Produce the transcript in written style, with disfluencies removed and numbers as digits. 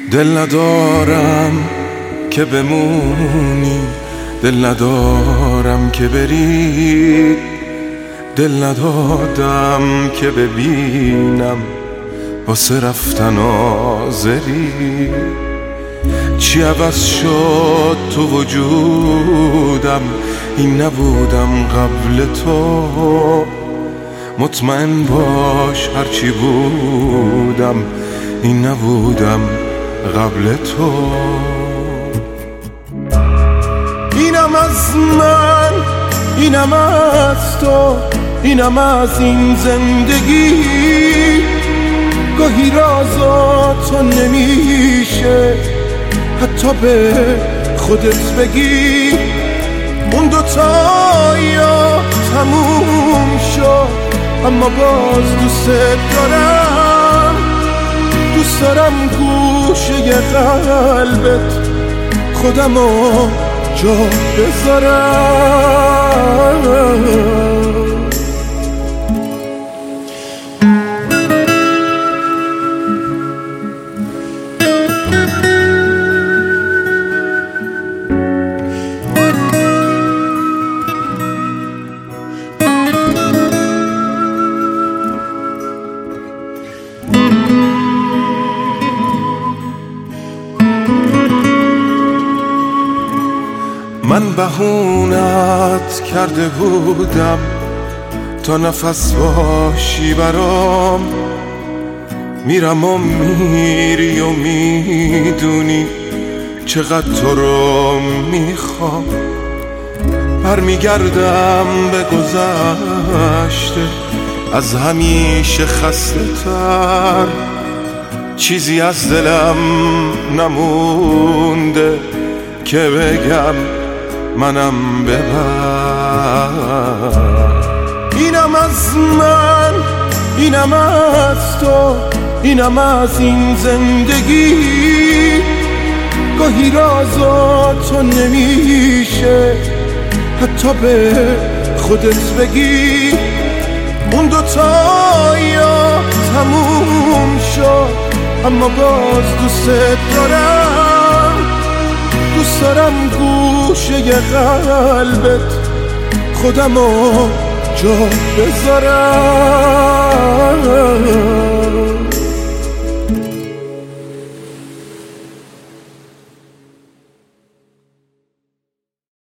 دل ندارم که بمونی، دل ندارم که بری، دل ندادم که ببینم واسه رفتن آزری. چی عوض شد تو وجودم، این نبودم قبل تو. مطمئن باش هرچی بودم، این نبودم قبل تو. اینم از من، اینم از تو، اینم از این زندگی. گاهی رازاتو نمیشه حتی به خودت بگی. اون دوتا یا تموم شد، اما باز دوست دارم. دوست دارم گوشه قلبت خودمو جا بذارم. من بهونت کرده بودم تا نفس باشی برام. میرم و میری و میدونی چقدر تو رو میخوام. برمیگردم به گذشته از همیشه خسته تر. چیزی از دلم نمونده که بگم منم ببر. اینم از من، اینم از تو، اینم از این زندگی. گاهی رازاتو نمیشه حتی به خودت بگی. اون دوتا یا تموم شد، اما باز دوست دارم. دوست دارم گوشه قلبت خودمو جا بذارم.